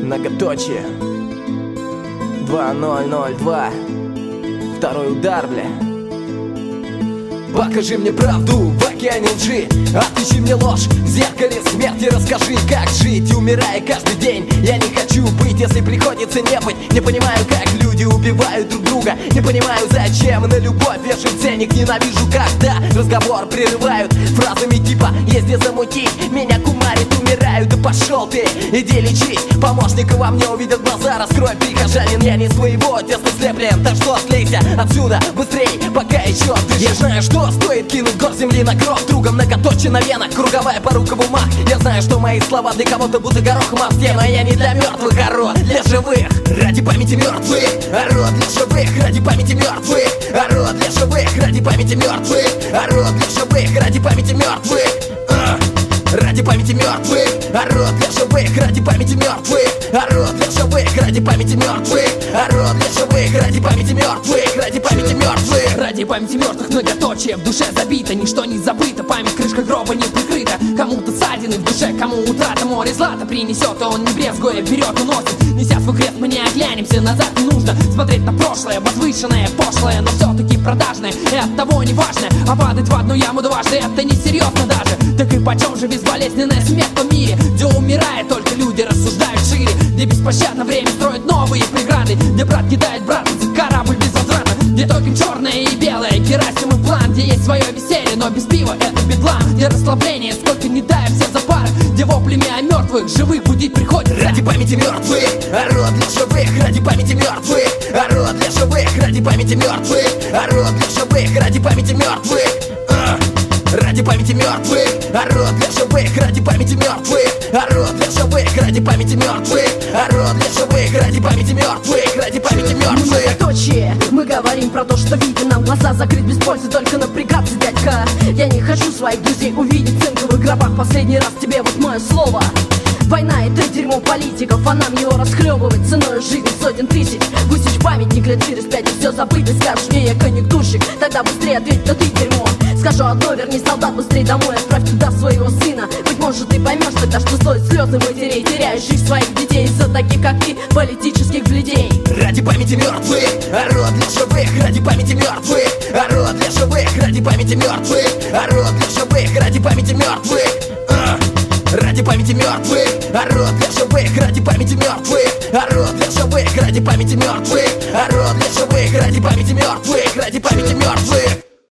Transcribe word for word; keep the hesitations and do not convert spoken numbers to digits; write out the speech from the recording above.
Многоточие два ноль ноль два. Второй удар, бля. Покажи мне правду в океане лжи, отыщи мне ложь в зеркале смерти. Расскажи, как жить, умирая каждый день. Я не хочу быть, если приходится не быть. Не понимаю, как люди убивают друг друга. Не понимаю, зачем на любовь вешают ценник. Ненавижу, когда разговор прерывают фразами типа «есть где замутить», меня кумарит, умираю. Да пошел ты, иди лечись. Помощника во мне увидят глаза, раскрой, прихожанин. Я не своего теста слеплен, так что слейся отсюда быстрей, пока еще дышишь. Я знаю, что стоит кинуть гор земли на кровь друга. Многоточие на венах, круговая порука в умах. Я знаю, что мои слова для кого-то будто горохом об стену. Я не для мертвых, ору для живых, ради памяти мертвых. Ору для живых, ради памяти мертвых. Ору для живых, ради памяти мертвых. Ору для живых, ради памяти мертвых. Ради памяти мертвых. Ору для живых, ради памяти мертвых. Ору для живых, ради памяти мертвых. Ору для живых, ради памяти мертвых. Ради памяти мертвых. Ради памяти мертвых многоточие в душе забито, ничто не забыто, память крышка гроба не прикрыта. Кому-то ссадины в душе, кому утрата море злата принесет, а он не брезгуя вперед уносит. Неся свой крест, мы не оглянемся назад, не нужно смотреть на прошлое, возвышенное, пошлое, но все-таки продажное, и оттого не важное. А падать в одну яму дважды, это не серьезно даже. Так и почем же безболезненная смерть в мире, где умирает только люди рассуждают шире, где беспощадно время строит новые преграды, где брат кидает брата за корабль без возврата, где только черное и белое, Герасим и план, где есть свое веселье, но без пива это бедлам, где расслабление, сколько не дай все за пары, где воплями о мертвых живых будить приходится. Ради памяти мертвых, ору для живых, ради памяти мертвых. Ору для живых, ради памяти мертвых. Ору для живых, ради памяти мертвых. Ради памяти мертвых. Ору для живых, ради памяти мертвых. Ору для живых, ради памяти мертвых. Ору для живых, ради памяти мертвых. Ради памяти мертвых. Многоточие, мы говорим про то, что видно. Нам глаза закрыть без пользы, только напрягаться, дядька. Я не хочу своих друзей увидеть в цинковых гробах. Последний раз тебе вот мое слово. Война — это дерьмо политиков, а нам его расхлебывать ценой жизни сотен тысяч. Высечь памятник лет через пять и все забыть. Ты скажешь мне, я конъюнктурщик, тогда быстрее ответь, да ты дерьмо. Скажу одно, верни солдат быстрее домой, отправь туда своего сына. Быть может ты поймешь тогда, что стоит слезы матерей, теряющих своих детей из-за таких как ты, политических бледей. Ради памяти мертвых, ору для живых, ради памяти мертвых. Ору для живых, ради памяти мертвых. Ору для живых, ради памяти мертвых. Ради памяти мертвых, ору для живых, ради памяти мертвых. Ору для живых, ради памяти мертвых. Ору для живых, ради памяти мертвых. Ради памяти мертвых.